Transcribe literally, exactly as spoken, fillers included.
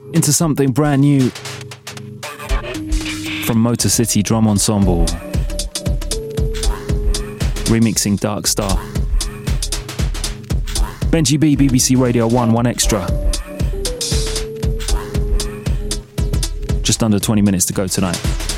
into something brand new from Motor City Drum Ensemble, remixing Dark Star. Benji B, B B C Radio one, one extra. Just under twenty minutes to go tonight.